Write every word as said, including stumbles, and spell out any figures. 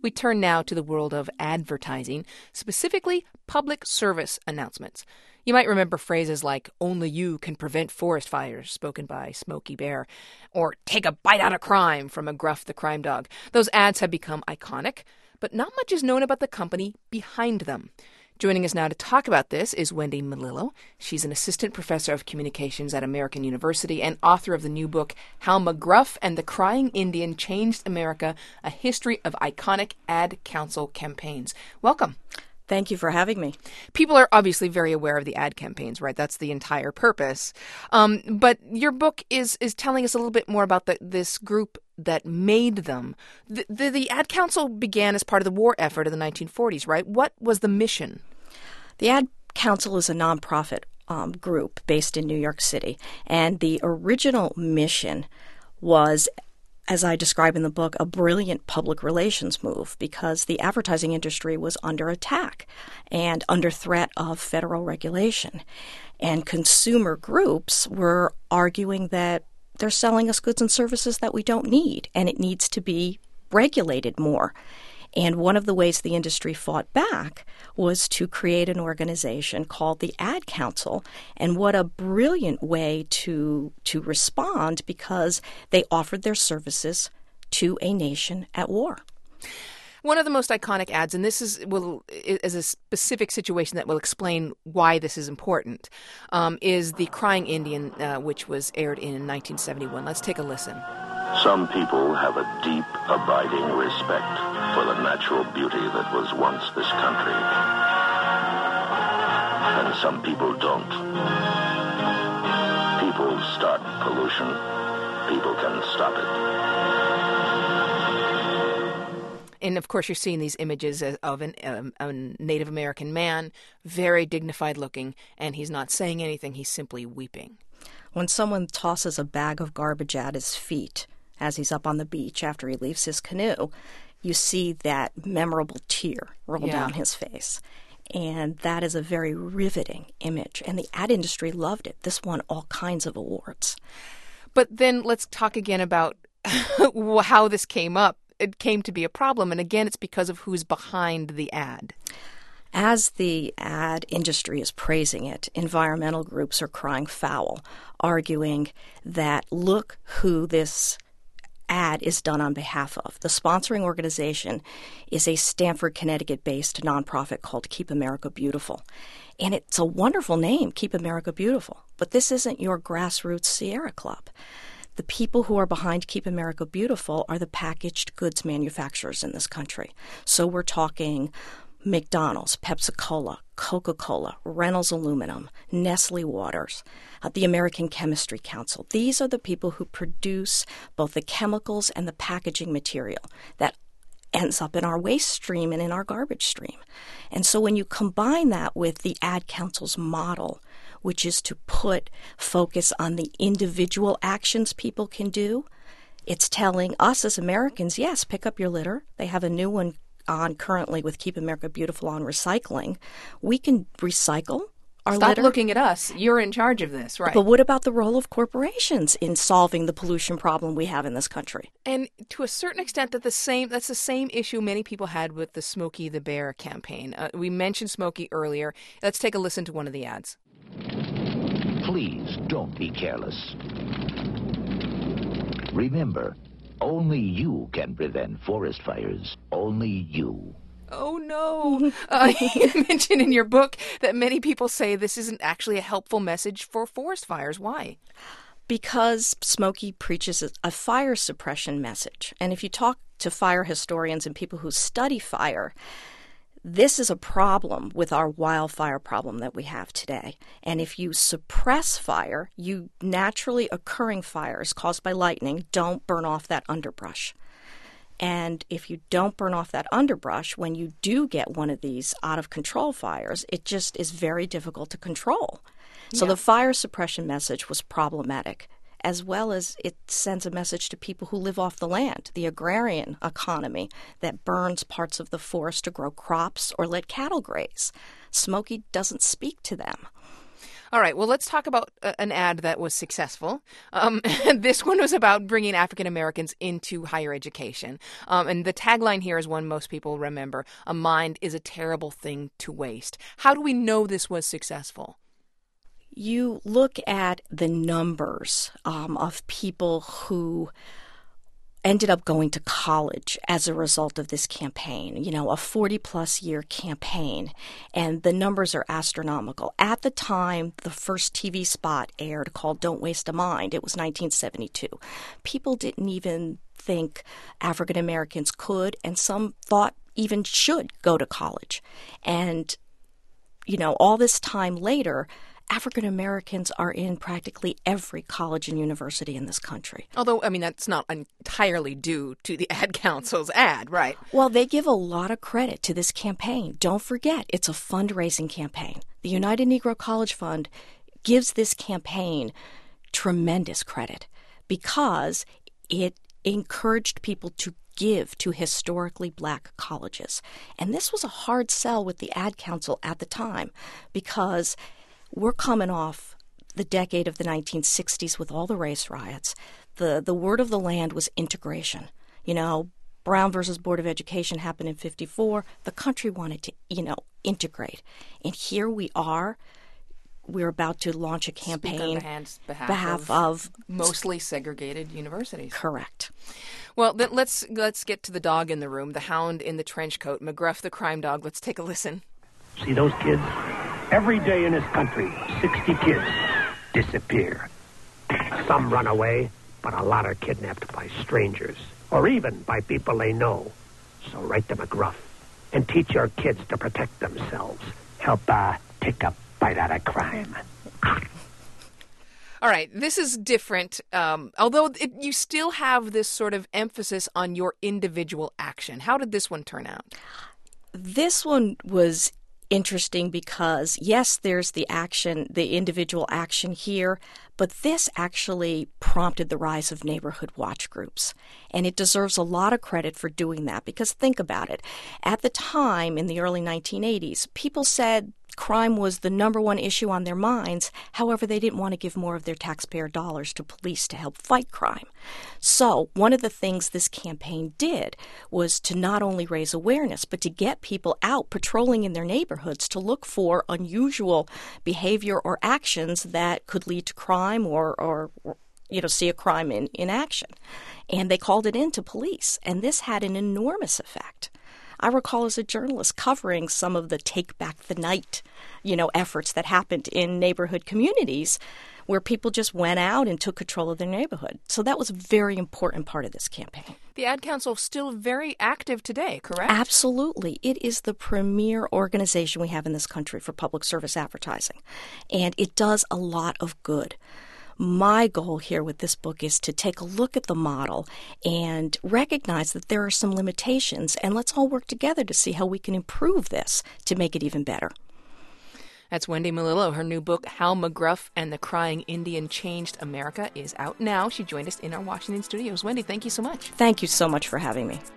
We turn now to the world of advertising, specifically public service announcements. You might remember phrases like, "Only you can prevent forest fires," spoken by Smokey Bear, or "Take a bite out of crime" from a Gruff the Crime Dog. Those ads have become iconic, but not much is known about the company behind them. Joining us now to talk about this is Wendy Melillo. She's an assistant professor of communications at American University and author of the new book, How McGruff and the Crying Indian Changed America, A History of Iconic Ad Council Campaigns. Welcome. Thank you for having me. People are obviously very aware of the ad campaigns, right? That's the entire purpose. Um, but your book is is telling us a little bit more about the, this group that made them. The, the, the Ad Council began as part of the war effort of the nineteen forties, right? What was the mission? The Ad Council is a nonprofit um, group based in New York City, and the original mission was, as I describe in the book, a brilliant public relations move because the advertising industry was under attack and under threat of federal regulation. And consumer groups were arguing that they're selling us goods and services that we don't need, and it needs to be regulated more. And one of the ways the industry fought back was to create an organization called the Ad Council. And what a brilliant way to to respond, because they offered their services to a nation at war. One of the most iconic ads, and this is will is a specific situation that will explain why this is important, um, is the Crying Indian, uh, which was aired in nineteen seventy-one. Let's take a listen. Some people have a deep, abiding respect for the natural beauty that was once this country. And some people don't. People start pollution. People can stop it. And, of course, you're seeing these images of an, um, a Native American man, very dignified looking, and he's not saying anything. He's simply weeping. When someone tosses a bag of garbage at his feet as he's up on the beach after he leaves his canoe, you see that memorable tear roll yeah. down his face. And that is a very riveting image. And the ad industry loved it. This won all kinds of awards. But then let's talk again about how this came up. It came to be a problem. And again, it's because of who's behind the ad. As the ad industry is praising it, environmental groups are crying foul, arguing that look who this ad is done on behalf of. The sponsoring organization is a Stamford, Connecticut-based nonprofit called Keep America Beautiful. And it's a wonderful name, Keep America Beautiful. But this isn't your grassroots Sierra Club. The people who are behind Keep America Beautiful are the packaged goods manufacturers in this country. So we're talking McDonald's, Pepsi-Cola, Coca-Cola, Reynolds Aluminum, Nestle Waters, uh, the American Chemistry Council. These are the people who produce both the chemicals and the packaging material that ends up in our waste stream and in our garbage stream. And so when you combine that with the Ad Council's model, which is to put focus on the individual actions people can do, it's telling us as Americans, yes, pick up your litter. They have a new one on currently with Keep America Beautiful on recycling. We can recycle our Stop litter. looking at us. You're in charge of this, right? But what about the role of corporations in solving the pollution problem we have in this country? And to a certain extent, that the same that's the same issue many people had with the Smokey the Bear campaign. Uh, we mentioned Smokey earlier. Let's take a listen to one of the ads. Please don't be careless. Remember, only you can prevent forest fires. Only you. Oh, no. Uh, you mentioned in your book that many people say this isn't actually a helpful message for forest fires. Why? Because Smokey preaches a fire suppression message. And if you talk to fire historians and people who study fire, this is a problem with our wildfire problem that we have today. And if you suppress fire, you naturally occurring fires caused by lightning don't burn off that underbrush. And if you don't burn off that underbrush, when you do get one of these out-of-control fires, it just is very difficult to control. So Yeah. the fire suppression message was problematic, as well as it sends a message to people who live off the land, the agrarian economy that burns parts of the forest to grow crops or let cattle graze. Smokey doesn't speak to them. All right, well, let's talk about uh, an ad that was successful. Um, this one was about bringing African Americans into higher education. Um, and the tagline here is one most people remember: "A mind is a terrible thing to waste." How do we know this was successful? You look at the numbers um, of people who ended up going to college as a result of this campaign, you know, a forty-plus year campaign, and the numbers are astronomical. At the time, the first T V spot aired called Don't Waste a Mind. It was nineteen seventy-two. People didn't even think African Americans could, and some thought even should go to college. And, you know, all this time later, African Americans are in practically every college and university in this country. Although, I mean, that's not entirely due to the ad council's ad, right? Well, they give a lot of credit to this campaign. Don't forget, it's a fundraising campaign. The United Negro College Fund gives this campaign tremendous credit because it encouraged people to give to historically black colleges. And this was a hard sell with the ad council at the time because we're coming off the decade of the nineteen sixties with all the race riots. The the word of the land was integration. You know, Brown versus Board of Education happened in fifty-four. The country wanted to, you know, integrate. And here we are. We're about to launch a campaign on behalf, behalf of, of mostly segregated universities. Correct. Well, then let's let's get to the dog in the room, the hound in the trench coat, McGruff the crime dog. Let's take a listen. See those kids? Every day in this country, sixty kids disappear. Some run away, but a lot are kidnapped by strangers, or even by people they know. So write to McGruff and teach your kids to protect themselves. Help uh, take a bite out of crime. All right, this is different, um, although it, you still have this sort of emphasis on your individual action. How did this one turn out? This one was interesting because, yes, there's the action, the individual action here, but this actually prompted the rise of neighborhood watch groups. And it deserves a lot of credit for doing that because think about it. At the time, in the early nineteen eighties, people said crime was the number one issue on their minds. However, they didn't want to give more of their taxpayer dollars to police to help fight crime. So one of the things this campaign did was to not only raise awareness, but to get people out patrolling in their neighborhoods to look for unusual behavior or actions that could lead to crime or, or, or you know, see a crime in, in action. And they called it in to police, and this had an enormous effect. I recall as a journalist covering some of the Take Back the Night, you know, efforts that happened in neighborhood communities where people just went out and took control of their neighborhood. So that was a very important part of this campaign. The Ad Council is still very active today, correct? Absolutely. It is the premier organization we have in this country for public service advertising, and it does a lot of good. My goal here with this book is to take a look at the model and recognize that there are some limitations, and let's all work together to see how we can improve this to make it even better. That's Wendy Melillo. Her new book, How McGruff and the Crying Indian Changed America, is out now. She joined us in our Washington studios. Wendy, thank you so much. Thank you so much for having me.